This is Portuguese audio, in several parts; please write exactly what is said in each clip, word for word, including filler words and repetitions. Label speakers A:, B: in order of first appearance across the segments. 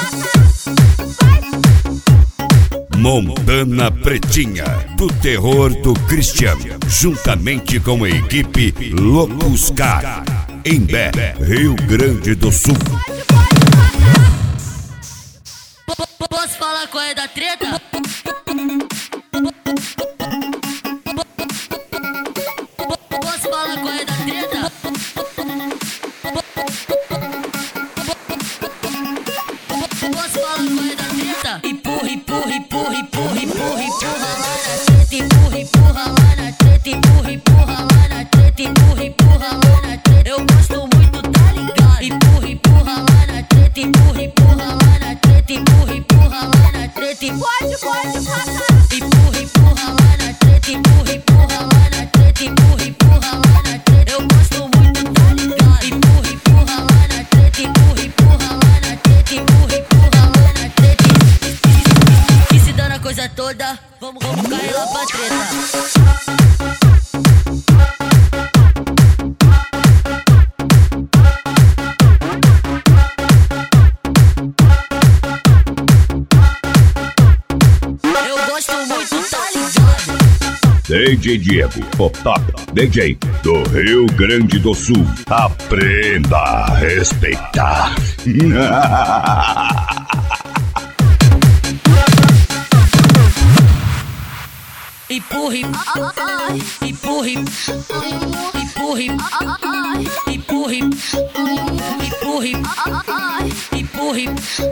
A: Montana Pretinha, do terror do Christian, juntamente com a equipe Loucos Car, em Bé, Rio Grande do Sul.
B: Posso falar qual é da treta? Posso falar qual é da treta? Posso falar qual é da treta? Empurra, empurra, empurra, empurra, empurra, empurra lá na treta, empurra, empurra lá na treta, empurra, empurra lá na treta, empurra, empurra lá na treta. Eu gosto muito, tá ligado? Empurra, empurra lá na treta, empurra, empurra lá na treta, empurra, empurra lá na treta. Pode, pode passar. Empurra, empurra lá na treta, empurra, empurra lá na treta, empurra, empurra lá na treta. Eu gosto muito, tá ligado? Empurra, empurra lá na treta, empurra, empurra lá na treta, empurra, empurra lá na treta. E se dando a coisa toda, vamos, vamos cair lá pra treta.
A: D J Diego, o top D J do Rio Grande do Sul. Aprenda a respeitar.
B: Empurre, empurre, empurre, empurre, empurre, empurre, empurre,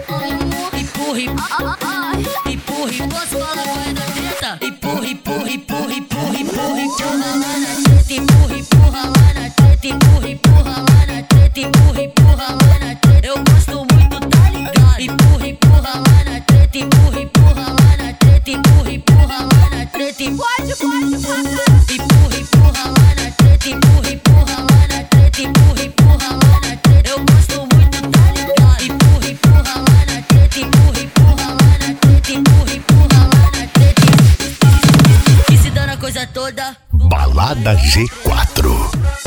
B: empurre. Posso falar qual é da treta? Empurre, empurre, empurre, empurre, empurre, empurra lá na treta, empurre, empurra lá na treta, empurre, empurra lá na treta, empurre, empurra lá na treta. Eu gosto muito, tá ligado? Empurre, empurra lá na treta, empurre, empurra lá na treta, empurre, empurra lá na treta. Pode, pode passar. Empurra, empurra lá na treta, empurra, empurra lá na treta, empurra, empurra lá na treta. Eu gosto muito, tá ligado? Empurra, empurra lá na treta, empurra, empurra lá na treta, empurra, empurra lá na treta. E se dando a coisa toda,
A: Balada G quatro.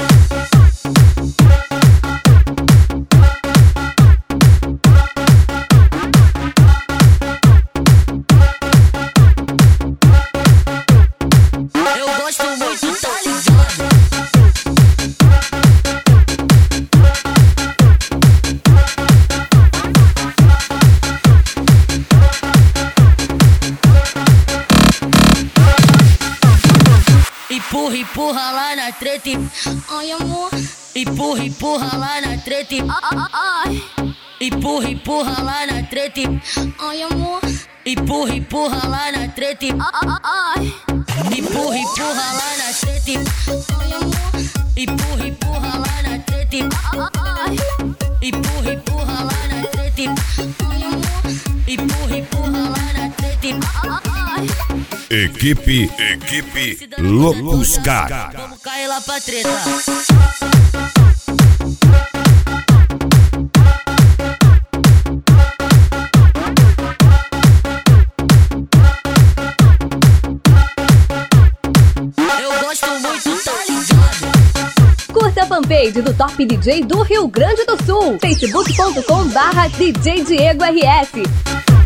B: empurra, empurra lá na treta. Ai, amor. Empurra, empurra lá na treta. Ai, empurra, empurra lá na treta. Ai, amor. Empurra, empurra lá na treta. Ai, empurra, empurra lá na treta. Ai, amor. Empurra, empurra lá na treta. Ai, empurra, empurra lá na treta. Ai, amor. Empurra, empurra lá na treta. Ai.
A: Equipe, equipe Loucos Car.
B: Vamos cair lá pra treta. Eu gosto muito, tá ligado?
C: Curta a fanpage do Top D J do Rio Grande do Sul. facebook ponto com barra D J Diego R S.